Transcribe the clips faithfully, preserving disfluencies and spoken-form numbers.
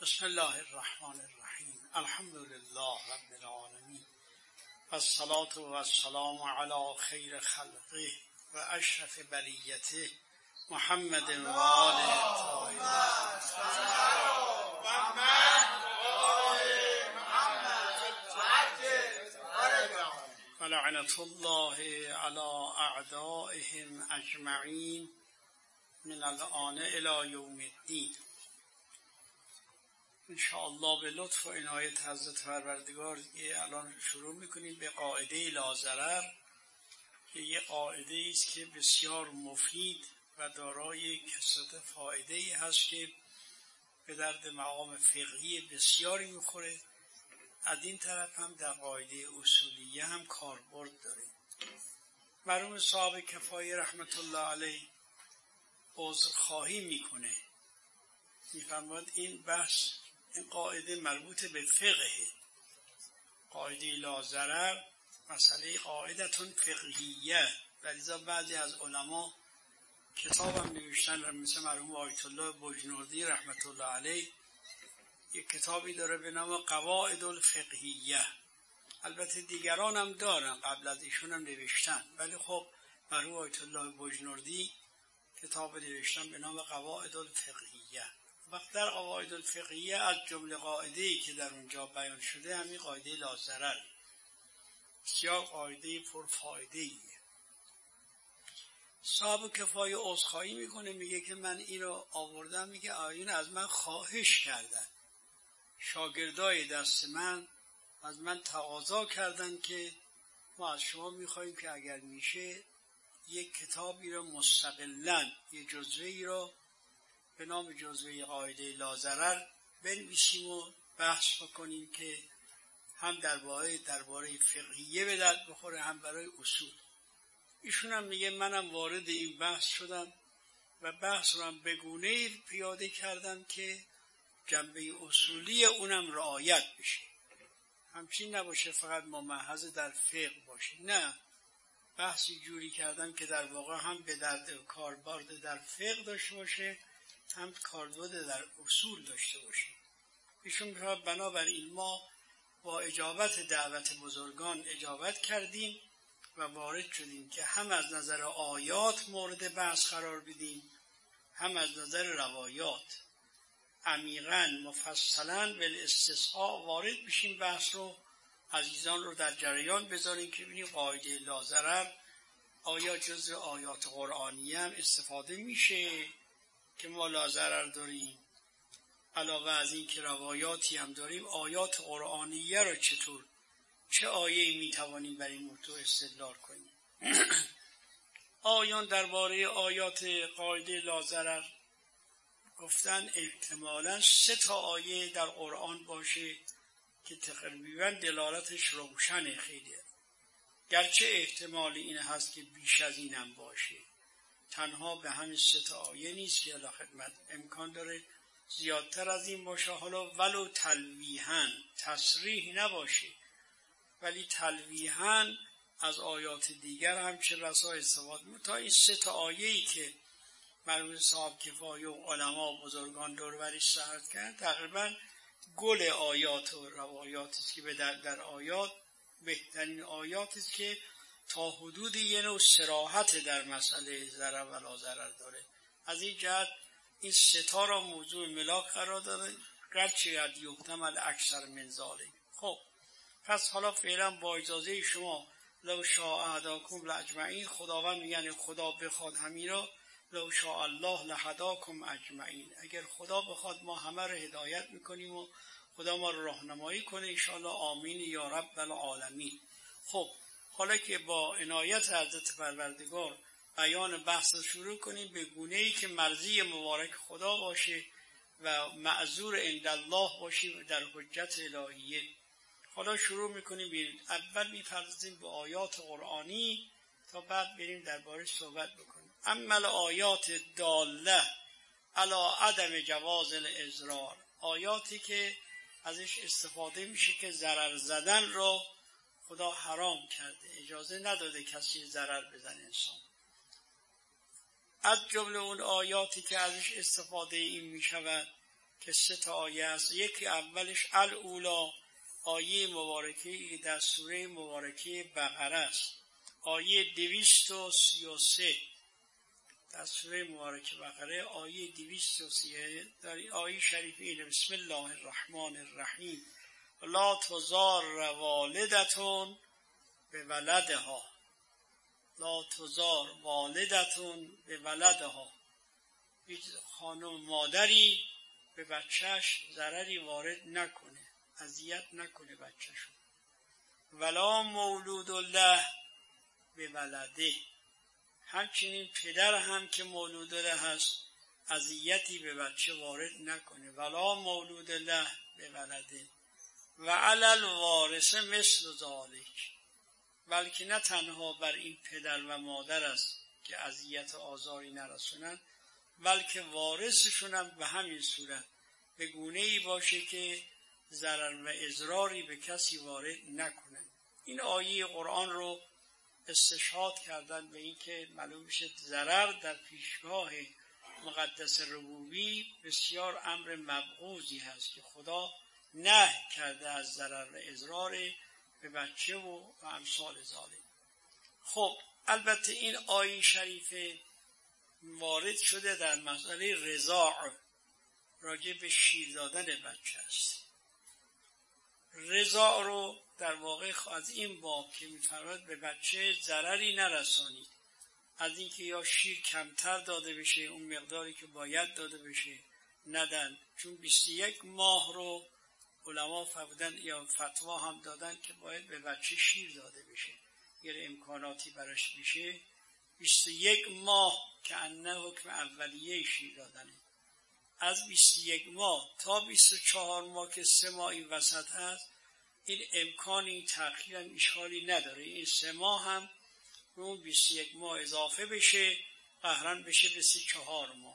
بسم الله الرحمن الرحیم. الحمد لله رب العالمین و الصلاة و السلام علی خیر خلقه و اشرف بریته محمد و آله الطاهرین. و لعنة الله علی اعدائهم اجمعین من الآن الی یوم الدین. انشاءالله به لطف و عنایت حضرت پروردگار الان شروع میکنیم به قاعده لاضرر که یه قاعده است که بسیار مفید و دارای کثرت فایده هست که به درد مقام فقهی بسیاری میخوره. از این طرف هم در قاعده اصولیه هم کاربرد داره. مرحوم صاحب کفایه رحمت الله علیه عذرخواهی میکنه، میفرماید این بحث، این قاعده مربوط به فقهه. قاعده لاضرر مسئله قاعدتون فقهیه، ولیذا بعضی از علما کتاب هم نوشتن، مثل مرحوم آیت الله بجنوردی رحمت الله علیه یک کتابی داره به نام قواعد الفقهیه. البته دیگران هم دارن، قبل از ایشون هم نوشتن، ولی خب مرحوم آیت الله بجنوردی کتاب نوشتن به نام قواعد الفقهیه. وقت در قواعد الفقهیه از جمله قاعده‌ای که در اونجا بیان شده همین قاعده لاضرر، بسیار قاعده پرفایده‌ایه. صاحب کفایه عذرخواهی میکنه، میگه که من اینو آوردم، میگه آیون از من خواهش کردن، شاگردای دست من از من تقاضا کردن که ما از شما میخواییم که اگر میشه یک کتابی رو مستقلاً، یک جزوه‌ای رو به نام جزوه قاعده لاضرر بنویسیم و بحث بکنیم که هم درباره درباره فقهیه به درد بخوره، هم برای اصول. ایشون هم میگه منم وارد این بحث شدم و بحث رو هم به گونه‌ای پیاده کردم که جنبه اصولی اونم رعایت بشه، همچین نباشه فقط ممحض در فقه باشه، نه، بحثی جوری کردم که در واقع هم به درد کاربرد در فقه داشته باشه، هم کاربرد در اصول داشته باشیم. ایشون میگه بنابراین ما با اجابت دعوت بزرگان اجابت کردیم و وارد شدیم که هم از نظر آیات مورد بحث قرار بدیم، هم از نظر روایات عمیقاً مفصلاً بالاستسقاء وارد بشیم، بحث رو عزیزان رو در جریان بذاریم که ببینیم قاعده لاضرر آیا جزء آیات قرآنی هم استفاده میشه که ما لاضرر داریم، علاوه از این که روایاتی هم داریم، آیات قرآنیه رو چطور، چه آیه‌ای میتوانیم برای این موضوع استدلال کنیم. آیان درباره آیات قاعده لاضرر گفتن احتمالاً سه تا آیه در قرآن باشه که تقریباً دلالتش روشنه خیلی، گرچه احتمال این هست که بیش از اینم باشه، تنها به همین سه تا آیه نیست که الی خدمت، امکان داره زیادتر از این باشه. حالا ولو تلویحاً، تصریح نباشه ولی تلویحاً از آیات دیگر هم چه بسا استفاده می تا این سه تا آیه‌ای که مرحوم صاحب کفایه و علما بزرگان دور برش سرد کردن تقریباً گل آیات و روایات است که به در, در آیات بهترین آیات است که تا حدود یه نوع صراحت در مسئله ضرر و لاضرر داره. از این جهت این ستا را موضوع ملاک قرار داده، گرچه یحتمل اکثر من ذالک. خب پس حالا فعلا با اجازه شما لو شاء هداکم لاجمعین، خداوند یعنی خدا بخواد همین را، لو شاء الله لهداکم اجمعین، اگر خدا بخواد ما همه رو هدایت میکنیم و خدا ما رو راهنمایی کنه انشاءالله، آمین یا رب العالمین. خب حالا که با عنایت حضرت پروردگار بیان بحث شروع کنیم به گونه‌ای که مرضی مبارک خدا باشه و معذور عند الله باشیم در حجت الهیه. حالا شروع میکنیم بیریم. اول میپردازیم به آیات قرآنی تا بعد بریم درباره صحبت بکنیم. اما الآیات داله علی عدم جواز الاضرار، آیاتی که ازش استفاده میشه که ضرر زدن رو خدا حرام کرده، اجازه نداده کسی ضرر بزنه انسان. از جمله اون آیاتی که ازش استفاده این میشود که سه تا آیه است. یکی اولش الاولا، آیه مبارکه در سوره مبارکه بقره است، آیه دویست و سی و سه در سوره مبارکه بقره، آیه دویست و سی و سه. در این آیه شریف اینه: بسم الله الرحمن الرحیم لا تضار والدتون به ولدها، لا تضار والدتون به ولدها، هیچ خانم مادری به بچهش ضرری وارد نکنه، اذیت نکنه بچهشون. ولا مولود له به ولده، همچنین پدر هم که مولود له هست اذیتی به بچه وارد نکنه. ولا مولود له به ولده و علی الوارث مثل ذلک، بلکه نه تنها بر این پدر و مادر است که اذیت و آزاری نرسونن، بلکه وارثشون هم به همین صورت به گونه‌ای باشه که ضرر و اضراری به کسی وارد نکنن. این آیه قرآن رو استشهاد کردن به این که معلوم میشه ضرر در پیشگاه مقدس ربوبی بسیار امر مبغوضی هست که خدا نهی کرده از ضرر و اضرار به بچه و, و امثال ظالم. خب البته این آیه شریفه وارد شده در مسئله رضاع، راجع به شیر دادن بچه است. رضاع رو در واقع از این باب که می‌فرماید به بچه ضرری نرسانید، از اینکه یا شیر کمتر داده بشه، اون مقداری که باید داده بشه ندن، چون بیست و یک ماه رو علما فرمودن یا فتوا هم دادن که باید به بچه شیر داده بشه، اگر امکاناتی براش میشه. بیست و یک ماه که انه حکم اولیه شیر دادنه. از بیست و یک ماه تا بیست و چهار ماه که سه ماه این وسط هست، این امکان این تأخیر هم اشکالی نداره. این سه ماه هم به اون بیست و یک ماه اضافه بشه، قهرن بشه بیست و چهار ماه.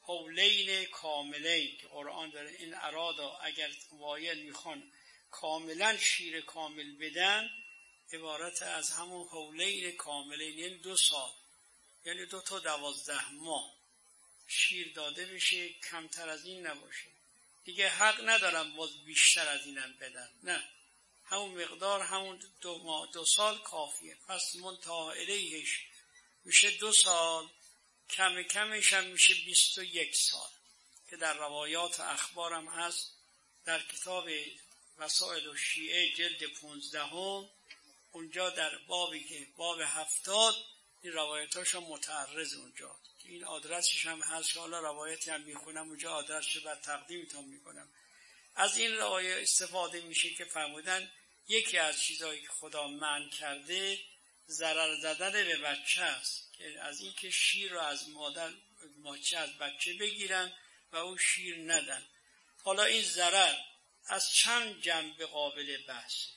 حولین کاملین که قرآن داره این ارادا، اگر واید میخوان کاملا شیر کامل بدن، عبارت از همون حولین کاملین، یعنی دو سال، یعنی دو تا دوازده ماه شیر داده بشه، کمتر از این نباشه. دیگه حق ندارم باز بیشتر از اینم بدن، نه، همون مقدار، همون دو ماه دو سال کافیه. پس منتهی الیهش میشه دو سال، کم کمش هم میشه بیست و یک سال که در روایات و اخبارم هست. در کتاب وسائل الشیعه جلد پونزدهم اونجا در بابی که باب هفتاد این روایتاش هم متعرض اونجا، که این آدرسش هم هست که حالا روایتی هم میخونم اونجا، آدرسش بر تقدیمتون میکنم. از این روایت استفاده میشه که فرمودن یکی از چیزهایی که خدا منع کرده ضرر زدن به بچه است، که از این که شیر رو از مادر ماچه از بچه بگیرن و اون شیر ندن. حالا این ضرر از چند جنبه قابل بحثه.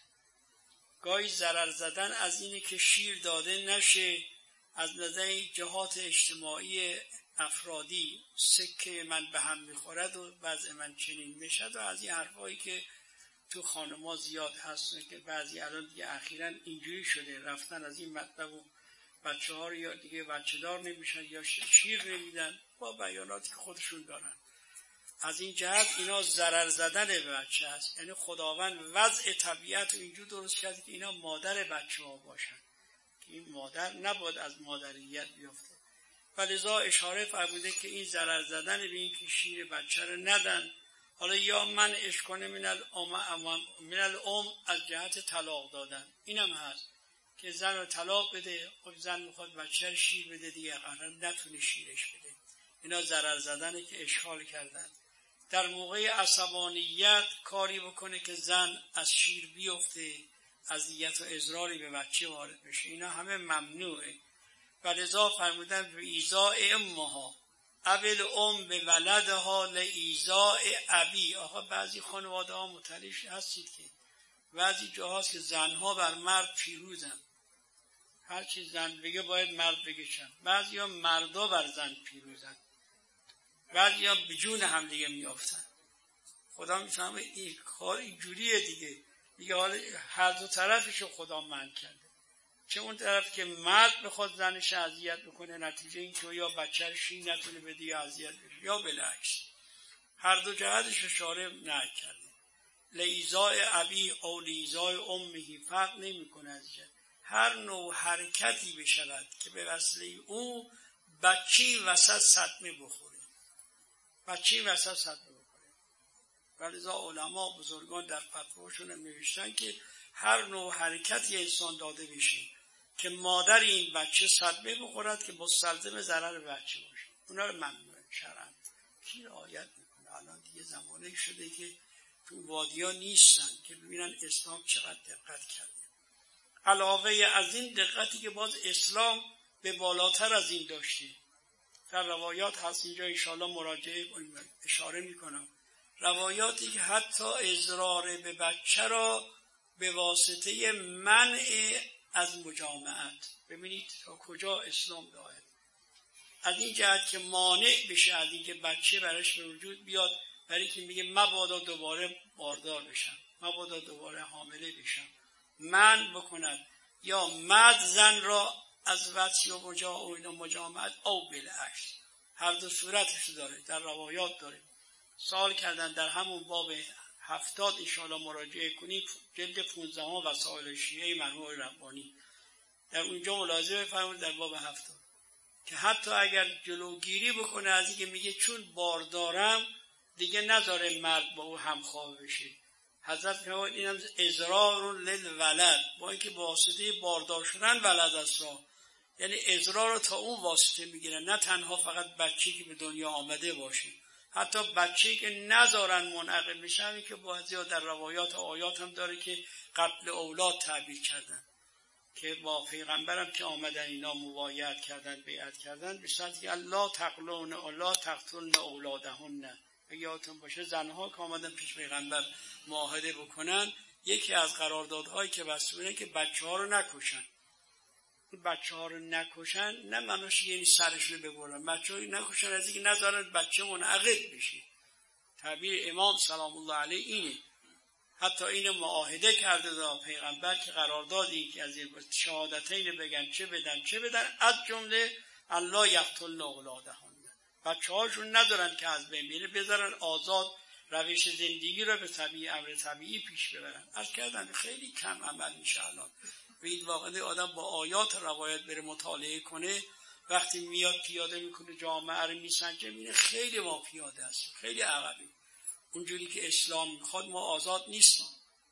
گاهی ضرر زدن از اینه که شیر داده نشه، از نظر جهات اجتماعی افرادی، سکه من به هم میخورد و وضع من چنین میشد و از این حرفایی که تو خانم‌ها زیاد هست که بعضی الان دیگه اخیراً اینجوری شده، رفتن از این مطلب و بچه ها رو یا دیگه بچه دار نمیشن یا شیر نمیدن با بیاناتی که خودشون دارن. از این جهت اینا ضرر زدن به بچه است. یعنی خداوند وضع طبیعت رو اینجور درست کرده که اینا مادر بچه ها باشن، که این مادر نباید از مادریت بیفته. ولذا اشاره فرموده که این ضرر زدن به این که شیر بچه رو ندن، حالا یا منعش کنه من الام من الام از جهت طلاق دادن، اینم هست که زن رو طلاق بده، خب زن میخواد بچه رو شیر بده دیگه قرار نتونه شیرش بده. اینا ضرر زدنه که اشغال کردن. در موقع عصبانیت کاری بکنه که زن از شیر بیفته، اذیت و اضراری به بچه وارد بشه، اینا همه ممنوعه. ولذا فرمودن به ایذاء امها ابل ام به ولدها لایذاء ابی. آقا بعضی خانواده ها مطلع هستید که بعضی جاهاست که زنها بر مرد پیروزن، هر چی زن بگه باید مرد بگه چند. بعضی ها مردا بر زن پیروزن، بعضی ها به جون هم دیگه میافتن. خدا میفهمه این کار اینجوریه دیگه دیگه حالا هر دو طرفشو خدا منع کرده. چه اون طرف که مرد بخواد زنش اذیت بکنه، نتیجه این که یا بچه‌ش نتونه بده یا اذیت بشه، یا بالعکس. هر دو جهتش اشاره نه کرده. لیزای ابی او لیزای امهی فرق نمی کنه از جهت. هر نوع حرکتی بشود که به وسیله او بچی وسط صدمه بخوره، بچی وسط صدمه بخوره. ولذا علما بزرگان در فتواشون نوشتن که هر نوع حرکتی انسان داده بشه که مادر این بچه صدمه بخورد که مستلزم ضرر بچه باشه، اونا رو ممنوع شرعاً. کی رعایت میکنه؟ الان دیگه زمانه شده که تو وادی‌ها نیستن که ببینن اسلام چقدر دقت کرده. علاوه از این دقتی که باز اسلام به بالاتر از این داشته، در روایات هست، اینجا انشاءالله مراجعه اشاره میکنم، روایاتی که حتی اضرار به بچه را به واسطه منع از مجامعت، ببینید تا کجا اسلام داره، از این جهت که مانع بشه از این که بچه برش به وجود بیاد، برای که میگه مبادا دوباره باردار بشم، مبادا دوباره حامله بشم، منع بکند. یا مرد زن را از وصی و مجامعت او بالعکس، هر دو صورتش داره، در روایات داره. سوال کردن در همون باب هفتاد انشاءالله مراجعه کنید، جلد پونزده وسائل شیعه مرحوم ربانی، در اونجا ملاحظه بفرمایید در باب هفتاد که حتی اگر جلوگیری بکنه از اینکه میگه چون باردارم دیگه نذاره مرد با او همخواه بشه، حضرت فرمود اینم اضرار للولد، با اینکه واسطه باردار شدن ولد است را، یعنی اضرار رو تا اون واسطه میگیرن، نه تنها فقط بچه‌ای که به دنیا آمده باشه، حتی بچه‌ای که نذارن منعقد بشن، که بعضی در روایات و آیات هم داره که قتل اولاد تعبیر کردن، که با پیغمبرم که آمدن اینا مبایعت کردن، بیعت کردن، به شرطی که الله تقلون الله تقتلن اولادهن. یادتون باشه زنها که آمدن پیش پیغمبر معاهده بکنن، یکی از قراردادهایی که بسته بودن که بچه ها رو نکشن. بچه ها رو نکشن نه معناش یعنی سرش رو ببرن، بچه ها رو نکشن از اینکه نذارن بچه منعقد بشه. تعبیر امام سلام الله علیه اینه. حتی این معاهده کرده دا پیغمبر که قراردادی که از این شهادتین بگن چه بدن چه بدن، از جمله الله یقتلن اولادهن، بچه هاشون ندارن که از بین میره، بذارن آزاد روش زندگی رو به طبیعی امر طبیعی پیش ببرن. از کردن خیلی کم عمل میشه الان. و این واقعا آدم با آیات روایت بره مطالعه کنه، وقتی میاد پیاده میکنه جامعه رو میسنجه، میره خیلی ما پیاده هستیم، خیلی عقبی. اونجوری که اسلام میخواد ما آزاد نیستیم.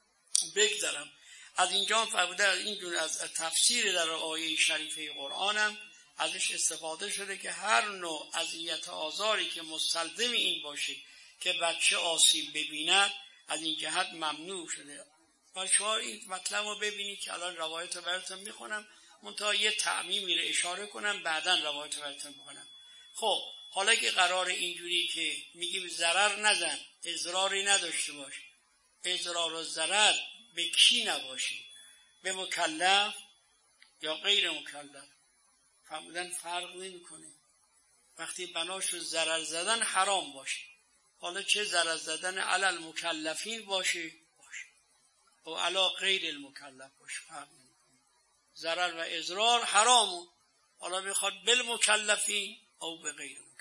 بگذارم از اینجا فرموده، از اینجور از تفسیر در آیه شریفه قرآنم ازش استفاده شده که هر نوع اذیت آزاری که مستلزم این باشه که بچه آسیب ببیند از این جهت ممنوع شده. و شما این مطلب رو ببینید که الان روایت رو براتون میخونم، منتها یه تعمیمی رو اشاره کنم، بعداً روایت رو براتون میخونم. خب حالا که قرار اینجوری که میگیم ضرر نزن، اضراری نداشته باش، اضرار و ضرر به کی نباشه؟ به مکلف یا غیر مکلف؟ فرمودن فرق نمی کنه. وقتی بناش ضرر زدن حرام باشه، حالا چه ضرر زدن علی المکلفین باشه باشه و علی غیر المکلف باشه، فرق نمی کنه. ضرر و اضرار حرامه، حالا میخواد بالمکلفین او به غیر مکلف،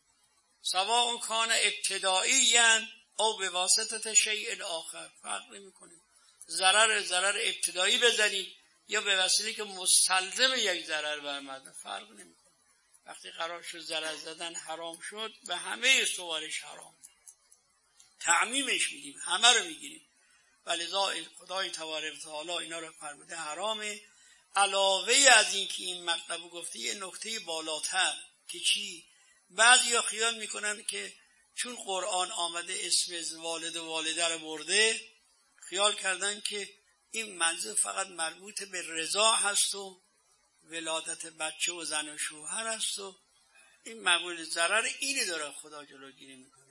سواء کان ابتدائیاً او به واسطه شیء آخر، فرق نمی کنه. ضرر ضرر ابتدایی بزنید یا به وسیله که مستلزم یک ضرر برآمده، فرق نمی کنه. وقتی قرار شد ضرر زدن حرام شد، به همه صورش حرام، تعمیمش میدیم، همه رو میگیریم. ولذا خدای تبارک و تعالی اینا رو فرموده حرامه. علاوه از این که این مطلب گفته، یه نکته بالاتر که چی؟ بعضیا خیال میکنن که چون قرآن آمده اسم والد و والده رو برده، خیال کردن که این منظور فقط مربوط به رضا هست و ولادت بچه و زن و شوهر هست و این مقبول ضرر اینی داره خدا جلوگیری میکنه،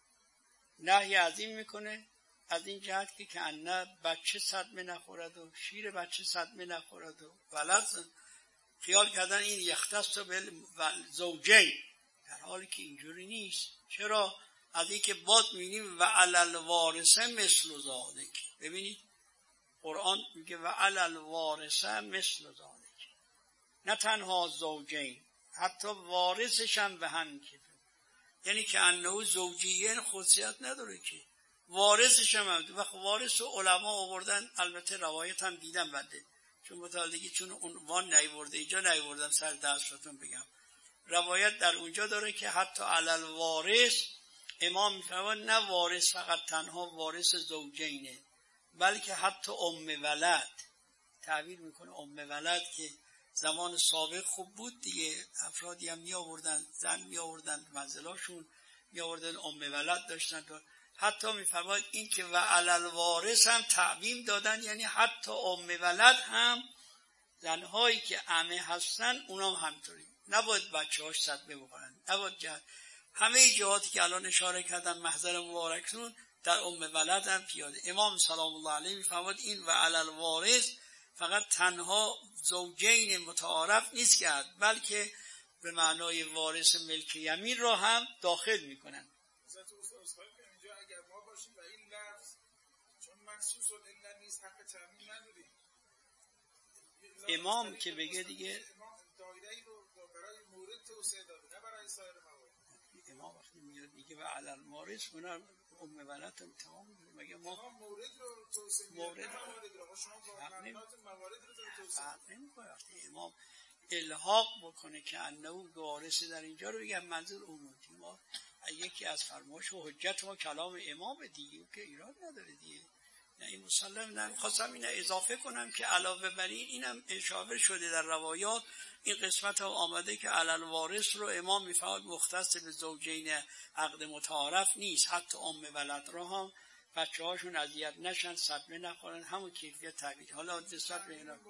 نهی از این میکنه، از این جهت که که انه بچه صدمه نخورد و شیر بچه صدمه نخورد و ولد. خیال کردن این یختص به زوجین، در حالی که اینجوری نیست. چرا؟ از این که باد میبینیم و علل وارثه مثل ذالک. ببینید قرآن میگه و علل وارثه مثل ذالک، نه تنها زوجین، حتی وارثش هم به همین کفه. یعنی که انه زوجیه خصوصیت نداره که وارثش هم وقت وارث و علما آوردن. البته روایت هم دیدم بنده چون متعلقی چون عنوان نیورده اینجا نیوردم سر دستتون بگم. روایت در اونجا داره که حتی علل وارث امام میفرماد نه وارث فقط تنها وارث زوجینه بلکه حتی ام ولد تعبیر میکنه. ام ولد که زمان سابق خوب بود دیگه، افرادی هم می آوردن زن می آوردن منزلاشون می آوردن ام ولد داشتن. حتی میفرماید این که و علل وارث هم تعمیم دادن، یعنی حتی ام ولد هم زنهایی که عمه هستن اونا هم همینطوری نباید بچه هاش صدمه بخورن، نباید جهد. همه جهاتی که الان اشاره کردن محضر مبارکتون در ام ولد هم پیاده. امام سلام الله علیه میفرماید این و علل وارث فقط تنها زوجین متعارف نیست کرد بلکه به معنای وارث ملک یمین را هم داخل میکنن. اینجا اگر ما باشیم و این لفظ چون مخصوص الا نیست حق تعمیم نداریم، امام که بگه دیگه دایره ای رو برای مورد توسعه داده نه برای سایر موارد. امام وقتی میاد میگه و علل وارث اونا ام ولد هم تمام میگه ما مورد رو توسعه مورد رو شما با مبنات موارد رو توسعه نمی‌کنه. وقتی امام الحاق بکنه که انه وارث در اینجا رو بگم منظور عمومی ما یکی از فرمایش و حجت ما کلام امام دیگه که ایراد نداره دیگه. نه این مسلم نه. خواستم اینو اضافه کنم که علاوه بر این اینم اشاره شده در روایات این قسمت هم آمده که علل وارث رو امام میفرماید مختص به زوجین عقد متعارف نیست، حتی ام ولد را هم بچه هاشون اذیت نشن صدمه نخورن همون کیفیت تعبیر. حالا نسبت به اینا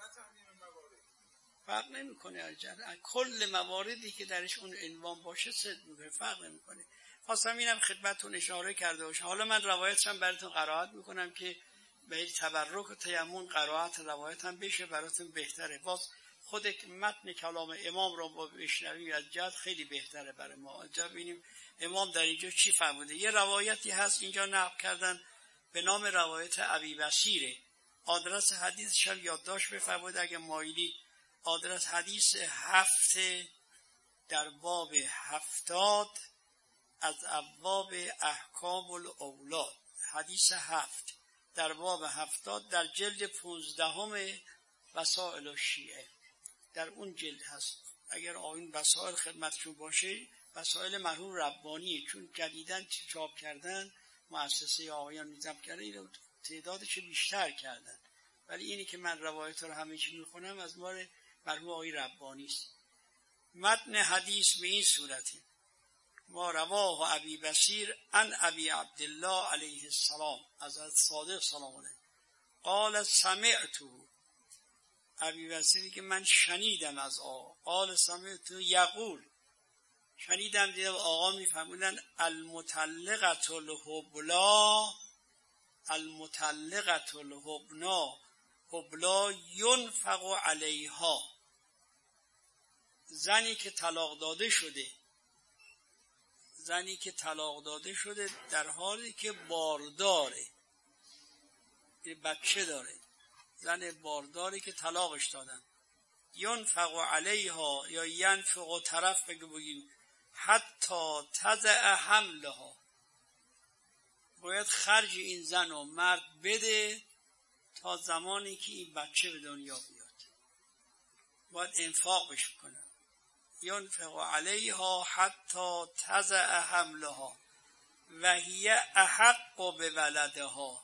فرق نمیکنه، کل مواردی که درش اون عنوان باشه صد میکنه فرق نمیکنه. خواستم اینم خدمتتون اشاره کرده باشم. حالا من روایتشم براتون قرائت میکنم که به تبرک و تیمون قرائت روایت هم بشه براتون بهتره. باز خود متن کلام امام رو با بشنویم از جد خیلی بهتره برای ما. اینجا ببینیم امام در اینجا چی فرموده. یه روایتی هست اینجا نقل کردن به نام روایت ابی بصیره. آدرس حدیثش هم یادداشت بفرمایید اگه مایلی. آدرس حدیث هفت در باب هفتاد از ابواب احکام الاولاد. حدیث هفت در باب هفتاد در جلد پونزدهم وسائل الشیعه در اون جلد هست. اگر آین وسائل خدمتشون باشه وسائل مرحوم ربانیه چون جدیدن چاپ کردن مؤسسه آقایان نظام کرده این تعدادش بیشتر کردن، ولی اینی که من روایت رو همه چی میخونم از مال مرحوم آقای ربانی است. متن حدیث به این صورته: ما رواه ابی بصیر عن ابی عبدالله علیه السلام از صادق سلام علیه قال سمعتو. ابی بصیری که من شنیدم از آقا. قال سمعتو یقول شنیدم دیدم آقا میفهمودن المطلقت الحبلا المطلقت الحبنا حبلا ینفق علیها. زنی که طلاق داده شده زنی که طلاق داده شده در حالی که بارداره، یه بچه داره، زن بارداری که طلاقش دادن. ینفق علیها یا ینفق طرف بگه بگیم حتی تضع حملها، باید خرج این زن و مرد بده تا زمانی که این بچه به دنیا بیاد باید انفاق بشه کنه. ینفق علیها حتی تضع حملها و هی احق به ولدها.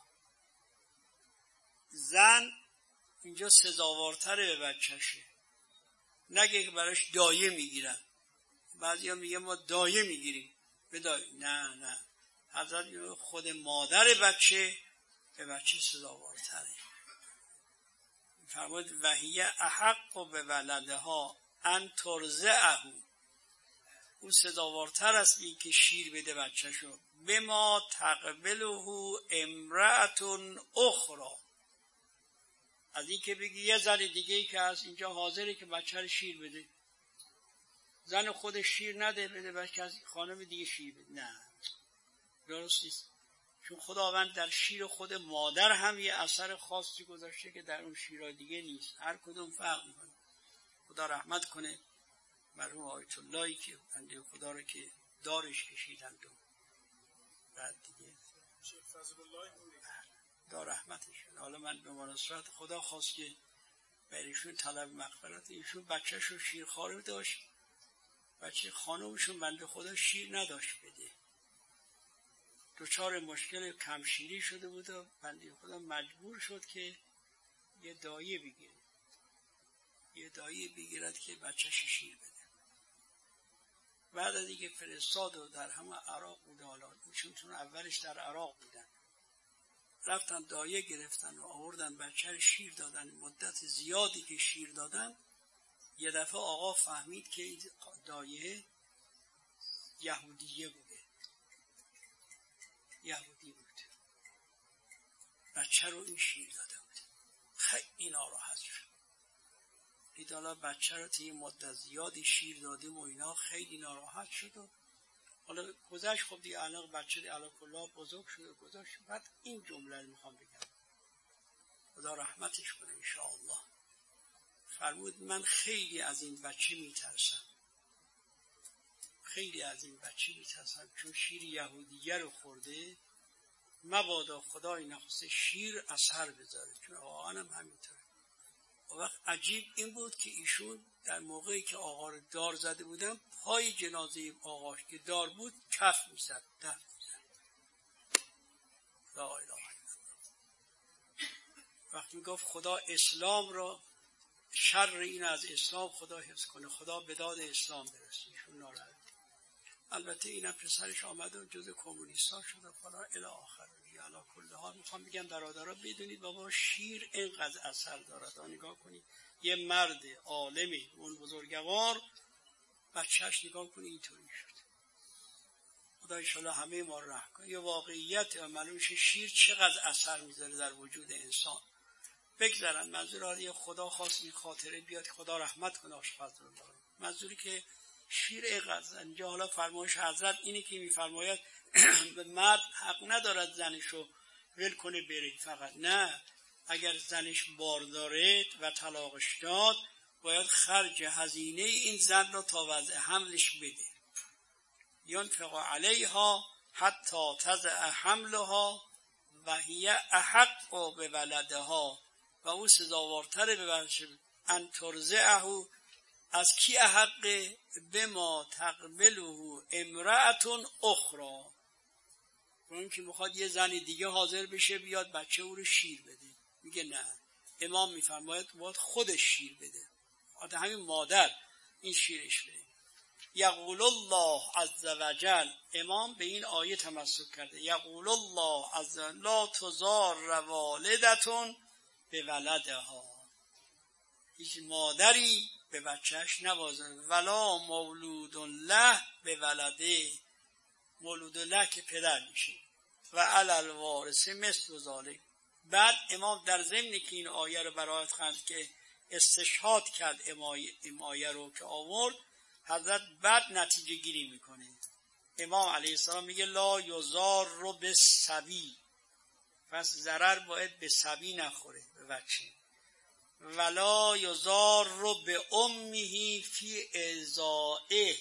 زن اینجا سزاوارتره به بچهشه، نگه که براش دایه میگیرن. بعضی ها میگه ما دایه میگیریم بدای. نه نه حضرت خود مادر بچه به بچه سزاوارتره. فرمود و هی احق به ولدها ان ترضعه، او سزاوارتر است این که شیر بده بچه‌شو. بما تقبله امرأة اخرى، از این که بگی یه زن دیگه ای که هست اینجا حاضره که بچه رو شیر بده، زن خودش شیر نده بده بچه از خانم دیگه شیر بده. نه درست نیست، چون خداوند در شیر خود مادر هم یه اثر خاصی گذاشته که در اون شیرها دیگه نیست، هر کدوم فرق میکنه. خدا رحمت کنه مرحوم آیت اللهی که بنده خدا رو که دارش کشیدند و بعد دیگه شیخ فضل الله نوری دار رحمتشون. حالا من به مناسبت خدا خواست که برایشون طلب مغفرت. ایشون بچه‌شو شیرخواره داشت، بچه خانومشون بنده خدا شیر نداشت بده، دچار مشکل کمشیری شده بود و بنده خدا مجبور شد که یه دایه بگیره، یه دایه بگیرد که بچه شیر بده. بعد از دیگه فرستاد و در همه عراق بود، حالا چون اولش در عراق بودن، رفتن دایه گرفتن و آوردن بچه شیر دادن. مدت زیادی که شیر دادن، یه دفعه آقا فهمید که دایه یهودیه بوده، یهودی بود، بچه رو این شیر داده بود. خیلی ناراحت شد، دید حالا بچه رو طی مدت زیادی شیر دادیم و اینا، خیلی ناراحت شد و حالا گذشت. خب دیگه الان بچه دی علا کلا بزرگ شده گذاشت. بعد این جمله رو میخوام بگم، خدا رحمتش کنه انشاءالله. فرمود من خیلی از این بچه میترسم، خیلی از این بچه میترسم، چون شیر یهودیه رو خورده، مبادا خدای نخواسته شیر اثر بذاره، چون آقا هم همینطور. و وقت عجیب این بود که ایشون در موقعی که آقا رو دار زده بودن، پای جنازه آقاش که دار بود کف میزد، دف میزد. لا اله الا الله. وقتی میگفت خدا اسلام را، شر این از اسلام خدا حفظ کنه، خدا به داد اسلام برسه. ایشون ناراحت. البته اینم پسرش آمده و جز کمونیستا شده فلا الی آخر. علا کل حال میخوام بگم برادرها بدونید بابا شیر اینقدر اثر دارد. نگاه کنید یه مرد عالمی اون بزرگوار بچهش نگاه کنید اینطوری شد. خدا انشاءالله همه ما رو رحم کنه. یه واقعیت معلوم شه شیر چقدر اثر میذاره در وجود انسان. بگذارن منظور حالی خدا خواست این خاطره بیاد، خدا رحمت کنه آشفظ رو داره. منظوری که شیر اینقدر اینجا حالا فرمایش حضرت اینه که میفرماید به مرد حق ندارد زنشو ول کنه بره، فقط نه، اگر زنش بارداره و طلاقش داد باید خرج هزینه این زن را تا وضع حملش بده. ینفق علیها حتی تضع حملها و هی احق به ولدها، و او سزاوارتره به بچه ان ترضعه. از کی احق؟ بما تقبله امرأة اخرى. اون که میخواد یه زن دیگه حاضر بشه بیاد بچه او رو شیر بده، میگه نه، امام میفرماید باید خودش شیر بده، باید همین مادر این شیرش بده. یقول الله عز وجل، امام به این آیه تمسک کرده، یقول الله عز وجل لا تضار والدة به ولدها. هیچ مادری به بچهش نوازه، ولا مولود له به ولده، مولود له که پدر میشه، و علی الوارث مثل ذلک. بعد امام در ضمن که این آیه رو برایت خواند که استشهاد کرد این آیه رو که آورد، حضرت بعد نتیجه گیری میکنه. امام علیه السلام میگه لا یضار رو به صبی، پس ضرر باید به صبی نخوره، به بچه. ولا یضار رو به امه فی ارضاعه،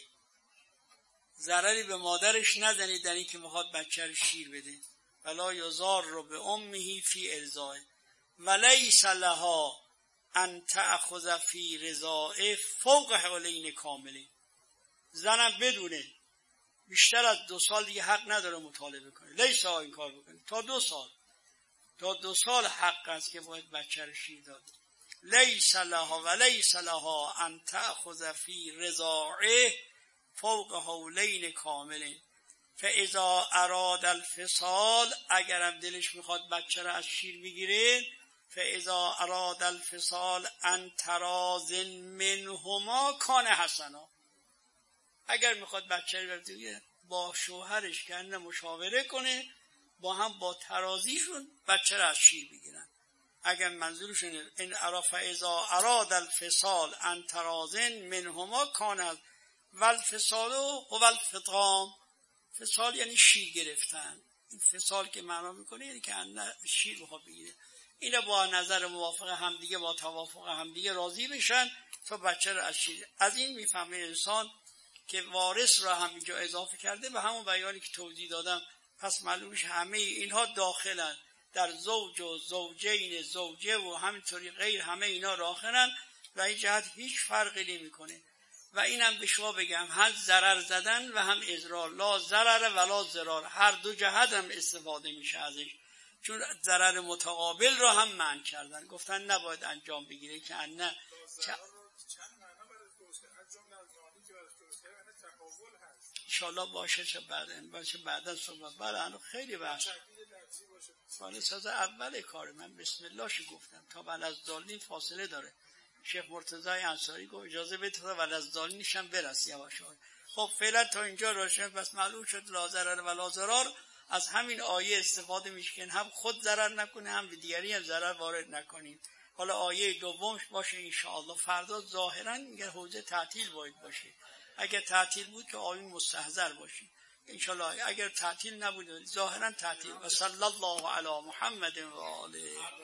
ضرری به مادرش نزنید در این که میخواد بچه رو شیر بده. ولا یضار رو به امه فی ارضاعه ولیس لها ان تأخذ فی رضاعه فوق حولین کاملین. زنم بدونه بیشتر از دو سال دیگه حق نداره مطالبه کنه، لیسا این کار بکنه، تا دو سال تا دو سال حق است که باید بچه رو شیر داد. لیس لها و لیس لها ان تأخذ فی رضاعه فوق حولین کاملین. فاذا اراد الفصال، اگرم دلش میخواد بچه رو از شیر بگیره، فاذا اراد الفصال ان تراض منهما کان حسنا. اگر میخواد بچه رو بگیره با شوهرش کنه مشاوره کنه، با هم با ترازیشون بچه رو از شیر بگیرن. اگر منظورشون این عرف اذا اراد الفصال ان تراض منهما کان، والفصال هو الفطام. فصال یعنی شیر گرفتن. این فصال که معنا میکنه یعنی که شیر بخواد بگیره. اینا با نظر موافق همدیگه، با توافق همدیگه راضی بشن تا بچه رو از شیر. از این میفهمه انسان که وارث را هم اینجا اضافه کرده به همون بیانی که توضیح دادم. پس معلومش همه اینها داخلن در زوج و زوجین زوجه و همینطوری غیر، همه اینا داخلن و این جهت هیچ فرقی نمیکنه. و اینم به شما بگم هم ضرر زدن و هم اضرار، لا ضرر ولا ضرار، هر دو جهت هم استفاده میشه ازش، چون ضرر متقابل را هم منع کردن، گفتن نباید انجام بگیره که نه انشالله باشه چه بعدن باشه بعدن صحبت. بله هنو خیلی بحث فانه ساز اول کار من بسم الله شو گفتم تا بعد از دالین فاصله داره. شیخ مرتضی انصاری گفت اجازه بده تا بعد از دالینش هم برس یواش یواش. خب فعلا تا اینجا روشن بس معلوم شد لا ضرر ولا ضرار. از همین آیه استفاده میشه که هم خود ضرر نکنه هم به دیگری هم ضرر وارد نکنیم. حالا آیه دومش باشه ان شاء الله. فردا ظاهرا میگه حوزه تعطیل باید باشه. اگر تعطیل بود که آیون مستحضر باشی ان شاء الله. اگر تعطیل نبود ظاهرا تعطیل. و صلی الله علی محمد و آله